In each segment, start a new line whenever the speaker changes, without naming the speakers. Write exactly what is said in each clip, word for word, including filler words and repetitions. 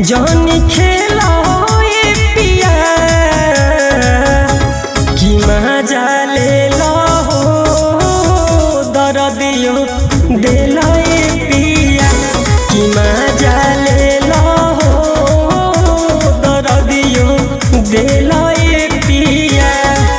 जानी खेला ए पिया कि मजा ले लो दर्दियो देला ए पिया कि मजा ले लो दर्दियो देला ए पिया।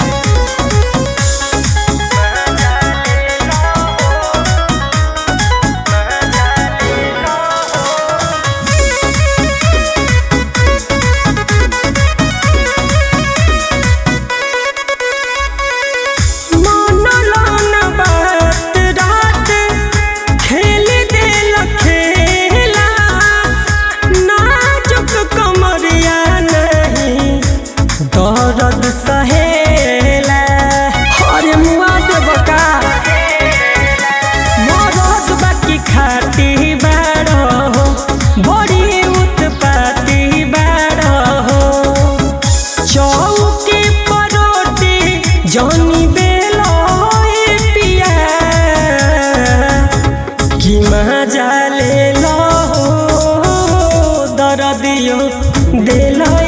दर्द सहेला अरे मुआ देबका मरद बाकी खाती बाड़ो बड़ी उत्पाती बाड़ो चौकी परोटी जानी बेलो ए पिया कि मजा ले लो दर्दियो देलो।